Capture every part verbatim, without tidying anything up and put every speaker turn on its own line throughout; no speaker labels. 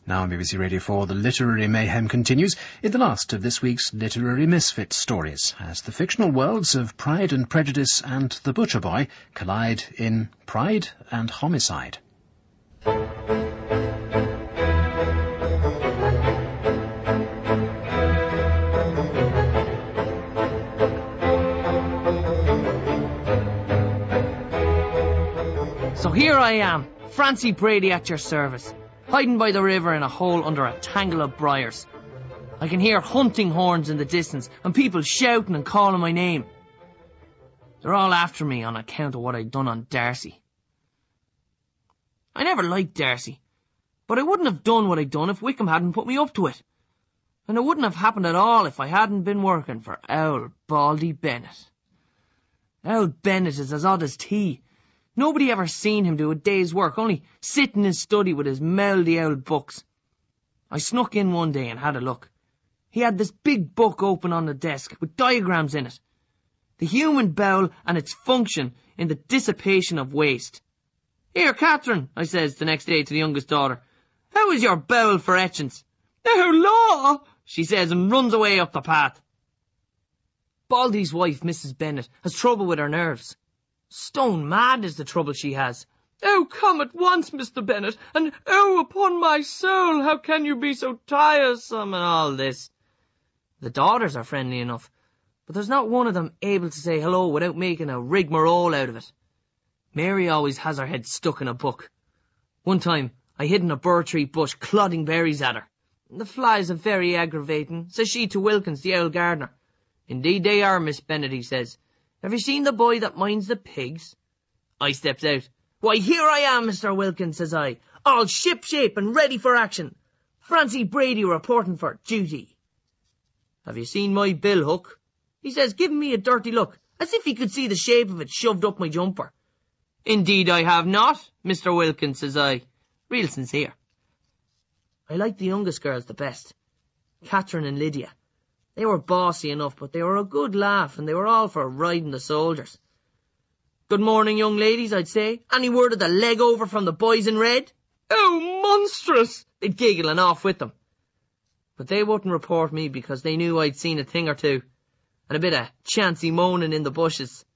Now on B B C Radio four, the literary mayhem continues in the last of this week's Literary Misfit stories, as the fictional worlds of Pride and Prejudice and The Butcher Boy collide in Pride and Homicide.
So here I am, Francie Brady at your service, hiding by the river in a hole under a tangle of briars. I can hear hunting horns in the distance and people shouting and calling my name. They're all after me on account of what I'd done on Darcy. I never liked Darcy, but I wouldn't have done what I'd done if Wickham hadn't put me up to it. And it wouldn't have happened at all if I hadn't been working for Owl Baldy Bennett. Owl Bennett is as odd as tea. Nobody ever seen him do a day's work, only sit in his study with his mouldy old books. I snuck in one day and had a look. He had this big book open on the desk with diagrams in it. The human bowel and its function in the dissipation of waste. "Here, Catherine," I says the next day to the youngest daughter. "How is your bowel for etchings?" "Oh, law," she says and runs away up the path. Baldy's wife, Missus Bennett, has trouble with her nerves. Stone mad is the trouble she has. "Oh, come at once, Mister Bennett, and oh, upon my soul, how can you be so tiresome," and all this. The daughters are friendly enough, but there's not one of them able to say hello without making a rigmarole out of it. Mary always has her head stuck in a book. One time, I hid in a burr tree bush clodding berries at her. "The flies are very aggravating," says she to Wilkins, the old gardener. "Indeed they are, Miss Bennett," he says. "Have you seen the boy that minds the pigs?" I steps out. "Why, here I am, Mister Wilkins," says I, "all ship-shape and ready for action. Francie Brady reporting for duty." "Have you seen my bill hook?" he says, giving me a dirty look, as if he could see the shape of it shoved up my jumper. "Indeed I have not, Mister Wilkins," says I, real sincere. I liked the youngest girls the best, Catherine and Lydia. They were bossy enough, but they were a good laugh, and they were all for riding the soldiers. "Good morning, young ladies," I'd say. "Any word of the leg over from the boys in red?" "Oh, monstrous!" they'd giggle and off with them. But they wouldn't report me because they knew I'd seen a thing or two, and a bit of chancy moaning in the bushes.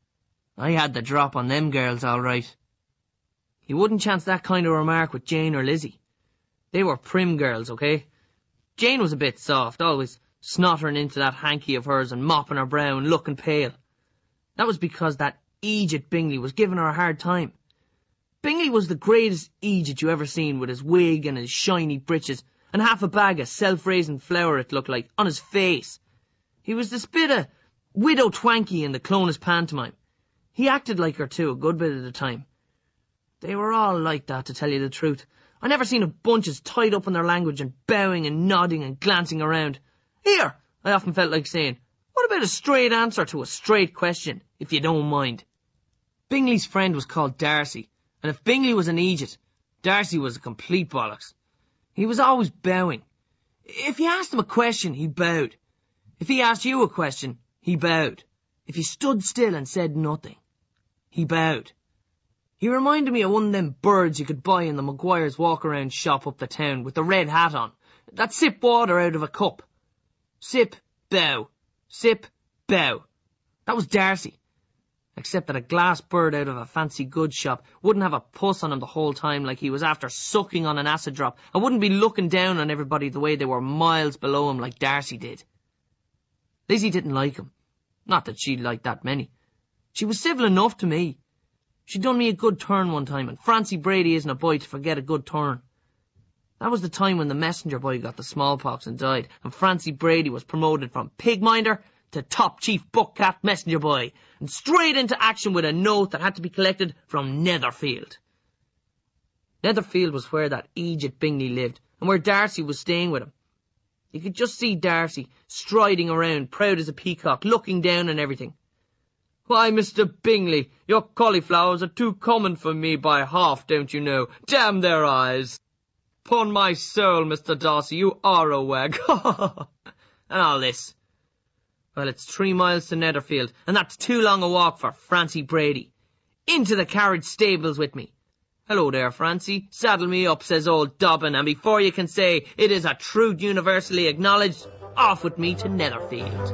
I had the drop on them girls, all right. You wouldn't chance that kind of remark with Jane or Lizzie. They were prim girls, okay? Jane was a bit soft, always snottering into that hanky of hers and mopping her brow and looking pale. That was because that Egypt Bingley was giving her a hard time. Bingley was the greatest Egypt you ever seen, with his wig and his shiny breeches and half a bag of self-raising flour, it looked like, on his face. He was this bit of Widow Twanky in the Clonus pantomime. He acted like her too a good bit of the time. They were all like that, to tell you the truth. I never seen a bunch as tied up in their language and bowing and nodding and glancing around. "Here," I often felt like saying, "what about a straight answer to a straight question, if you don't mind?" Bingley's friend was called Darcy, and if Bingley was an Egypt, Darcy was a complete bollocks. He was always bowing. If you asked him a question, he bowed. If he asked you a question, he bowed. If you stood still and said nothing, he bowed. He reminded me of one of them birds you could buy in the Maguire's walk-around shop up the town with the red hat on, that sip water out of a cup. Sip, bow. Sip, bow. That was Darcy. Except that a glass bird out of a fancy goods shop wouldn't have a puss on him the whole time like he was after sucking on an acid drop, and wouldn't be looking down on everybody the way they were miles below him like Darcy did. Lizzie didn't like him. Not that she liked that many. She was civil enough to me. She'd done me a good turn one time, and Francie Brady isn't a boy to forget a good turn. That was the time when the messenger boy got the smallpox and died, and Francie Brady was promoted from pigminder to top chief buckcat messenger boy, and straight into action with a note that had to be collected from Netherfield. Netherfield was where that Egypt Bingley lived, and where Darcy was staying with him. You could just see Darcy striding around, proud as a peacock, looking down on everything. "Why, Mister Bingley, your cauliflowers are too common for me by half, don't you know? Damn their eyes! 'Pon my soul, Mister Darcy, you are a wag, and all this. Well, it's three miles to Netherfield, and that's too long a walk for Francie Brady. Into the carriage stables with me. "Hello there, Francie. Saddle me up," says old Dobbin, "and before you can say it is a truth universally acknowledged, off with me to Netherfield."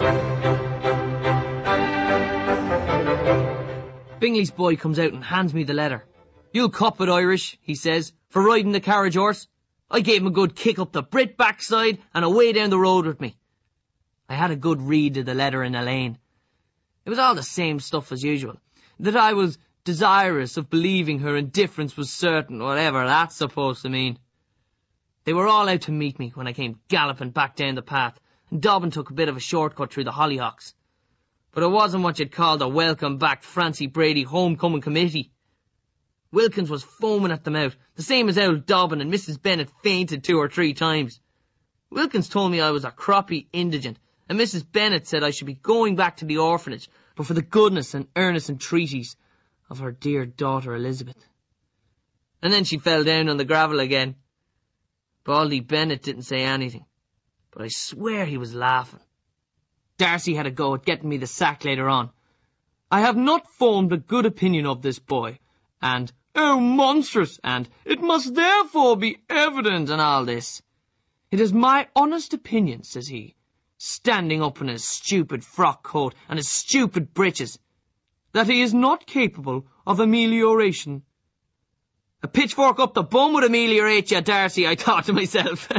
Bingley's boy comes out and hands me the letter. "You'll cop it, Irish," he says, "for riding the carriage horse." I gave him a good kick up the Brit backside and away down the road with me. I had a good read of the letter in a lane. It was all the same stuff as usual. That I was desirous of believing her indifference was certain, whatever that's supposed to mean. They were all out to meet me when I came galloping back down the path, and Dobbin took a bit of a shortcut through the hollyhocks. But it wasn't what you'd call the welcome back Francie Brady homecoming committee. Wilkins was foaming at the mouth, the same as old Dobbin, and Missus Bennet fainted two or three times. Wilkins told me I was a croppy indigent, and Missus Bennet said I should be going back to the orphanage, but for the goodness and earnest entreaties of her dear daughter Elizabeth. And then she fell down on the gravel again. Baldy Bennet didn't say anything, but I swear he was laughing. Darcy had a go at getting me the sack later on. "I have not formed a good opinion of this boy," and "Oh, monstrous," and "It must therefore be evident," and all this. "It is my honest opinion," says he, standing up in his stupid frock coat and his stupid breeches, "that he is not capable of amelioration." A pitchfork up the bum would ameliorate you, Darcy, I thought to myself.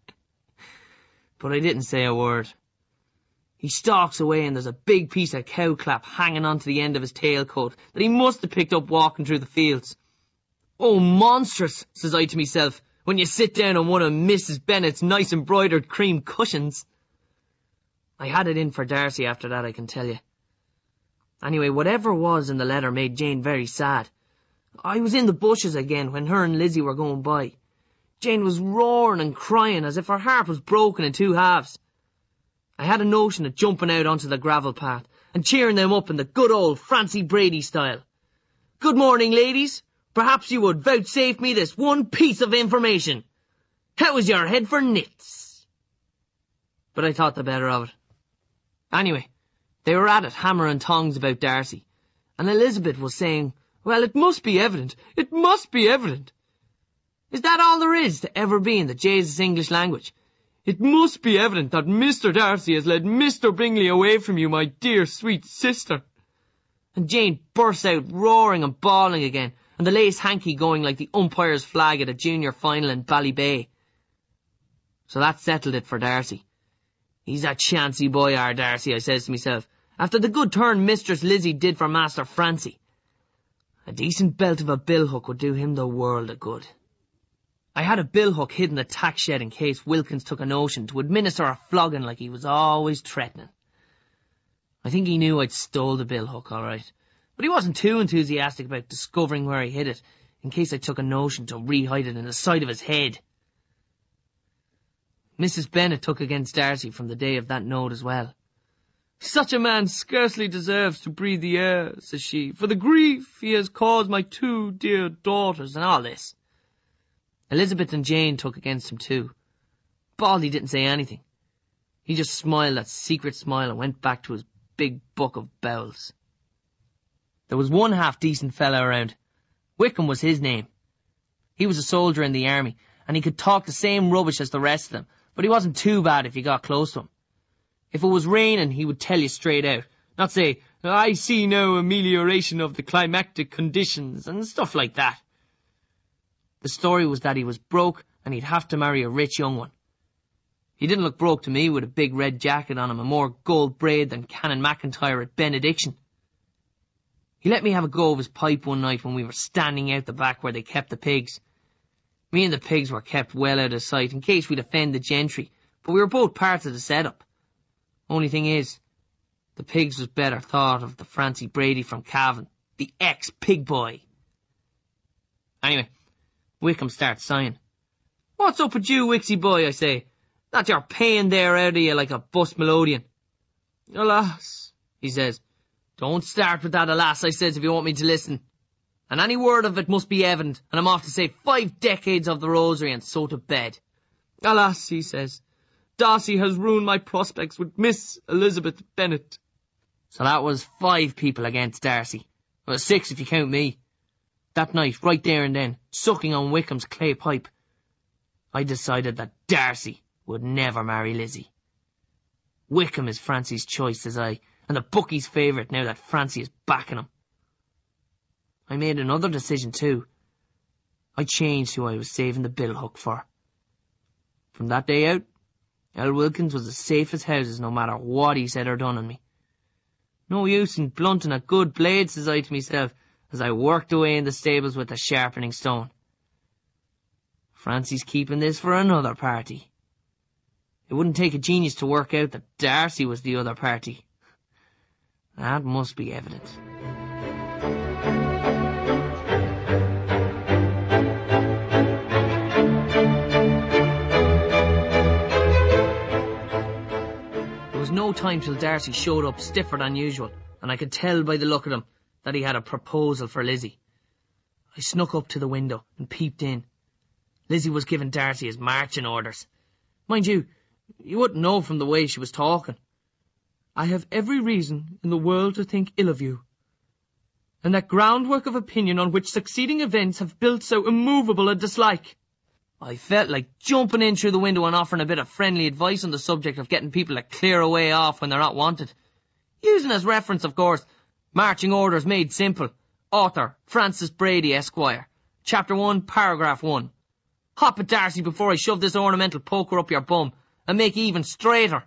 But I didn't say a word. He stalks away and there's a big piece of cow clap hanging onto the end of his tailcoat that he must have picked up walking through the fields. "Oh, monstrous," says I to myself, "when you sit down on one of Missus Bennet's nice embroidered cream cushions." I had it in for Darcy after that, I can tell you. Anyway, whatever was in the letter made Jane very sad. I was in the bushes again when her and Lizzie were going by. Jane was roaring and crying as if her heart was broken in two halves. I had a notion of jumping out onto the gravel path and cheering them up in the good old Francie Brady style. "Good morning, ladies. Perhaps you would vouchsafe me this one piece of information. How is your head for knits?" But I thought the better of it. Anyway, they were at it, hammer and tongs about Darcy, and Elizabeth was saying, "Well, it must be evident, it must be evident." Is that all there is to ever be in the Jesus English language? "It must be evident that Mister Darcy has led Mister Bingley away from you, my dear sweet sister." And Jane burst out roaring and bawling again, and the lace hanky going like the umpire's flag at a junior final in Ballybay. So that settled it for Darcy. He's a chancy boy, our Darcy, I says to myself, after the good turn Mistress Lizzie did for Master Francie. A decent belt of a billhook would do him the world of good. I had a billhook hid in the tack shed in case Wilkins took a notion to administer a flogging like he was always threatening. I think he knew I'd stole the billhook, all right, but he wasn't too enthusiastic about discovering where he hid it, in case I took a notion to re-hide it in the side of his head. Missus Bennet took against Darcy from the day of that note as well. "Such a man scarcely deserves to breathe the air," says she, "for the grief he has caused my two dear daughters," and all this. Elizabeth and Jane took against him too. Baldy didn't say anything. He just smiled that secret smile and went back to his big buck of bowels. There was one half-decent fellow around. Wickham was his name. He was a soldier in the army, and he could talk the same rubbish as the rest of them, but he wasn't too bad if you got close to him. If it was raining, he would tell you straight out, not say, "I see no amelioration of the climatic conditions," and stuff like that. The story was that he was broke and he'd have to marry a rich young one. He didn't look broke to me, with a big red jacket on him and more gold braid than Canon McIntyre at Benediction. He let me have a go of his pipe one night when we were standing out the back where they kept the pigs. Me and the pigs were kept well out of sight in case we'd offend the gentry, but we were both parts of the setup. Only thing is, the pigs was better thought of the Francie Brady from Cavan, the ex-pig boy. Anyway, Wickham starts sighing. "What's up with you, Wixie boy?" I say. "That you're paying there out of you like a bus melodeon." "Alas," he says. "Don't start with that alas," I says, "if you want me to listen. And any word of it must be evident, and I'm off to say five decades of the rosary and so to bed." "Alas," he says, "Darcy has ruined my prospects with Miss Elizabeth Bennet." So that was five people against Darcy. Well, six if you count me. That night, right there and then, sucking on Wickham's clay pipe, I decided that Darcy would never marry Lizzie. Wickham is Francie's choice, says I, and the bookie's favourite now that Francie is backing him. I made another decision too. I changed who I was saving the bill hook for. From that day out, El Wilkins was as safe as houses no matter what he said or done on me. No use in blunting a good blade, says I to myself, as I worked away in the stables with the sharpening stone. Francie's keeping this for another party. It wouldn't take a genius to work out that Darcy was the other party. That must be evident. There was no time till Darcy showed up stiffer than usual, and I could tell by the look at him that he had a proposal for Lizzie. I snuck up to the window and peeped in. Lizzie was giving Darcy his marching orders. Mind you, you wouldn't know from the way she was talking. I have every reason in the world to think ill of you, and that groundwork of opinion on which succeeding events have built so immovable a dislike. I felt like jumping in through the window and offering a bit of friendly advice on the subject of getting people to clear away off when they're not wanted. Using as reference, of course, Marching Orders Made Simple, author Francis Brady, Esquire, Chapter one, Paragraph one. Hop at Darcy before I shove this ornamental poker up your bum and make you even straighter.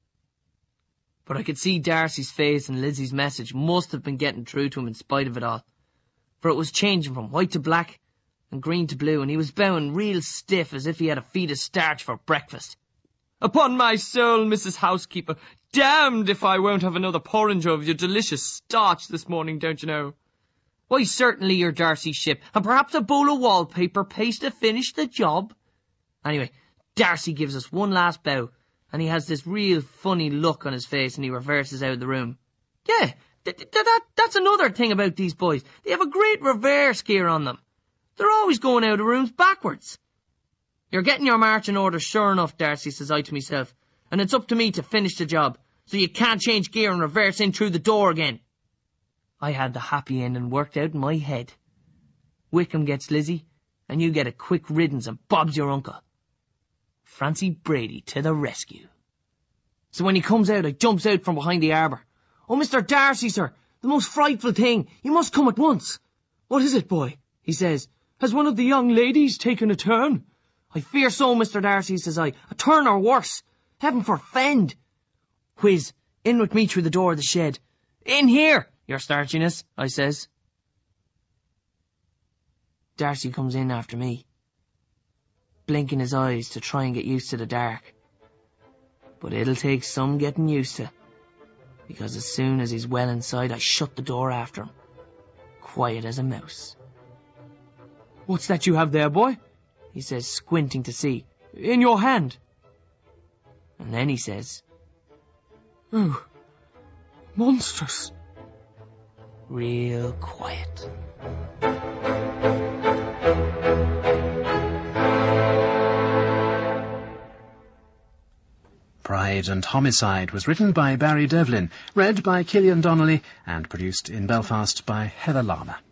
But I could see Darcy's face, and Lizzie's message must have been getting through to him in spite of it all, for it was changing from white to black and green to blue, and he was bowing real stiff as if he had a feed of starch for breakfast. Upon my soul, Missus Housekeeper, damned if I won't have another porringer of your delicious starch this morning, don't you know? Why, certainly your Darcy ship, and perhaps a bowl of wallpaper paste to finish the job. Anyway, Darcy gives us one last bow, and he has this real funny look on his face, and he reverses out of the room. Yeah, th- th- that, that's another thing about these boys. They have a great reverse gear on them. They're always going out of rooms backwards. You're getting your marching orders sure enough, Darcy, says I to myself, and it's up to me to finish the job, so you can't change gear and reverse in through the door again. I had the happy ending worked out in my head. Wickham gets Lizzie, and you get a quick riddance and Bob's your uncle. Francie Brady to the rescue. So when he comes out, I jumps out from behind the arbour. Oh, Mister Darcy, sir, the most frightful thing. You must come at once. What is it, boy? He says. Has one of the young ladies taken a turn? I fear so, Mister Darcy, says I. A turn or worse. Heaven forfend. Whiz, in with me through the door of the shed. In here, your starchiness, I says. Darcy comes in after me, blinking his eyes to try and get used to the dark. But it'll take some getting used to, because as soon as he's well inside, I shut the door after him, quiet as a mouse. What's that you have there, boy? He says, squinting to see. In your hand. And then he says, Oh, monstrous. Real quiet.
Pride and Homicide was written by Barry Devlin, read by Killian Donnelly, and produced in Belfast by Heather Lama.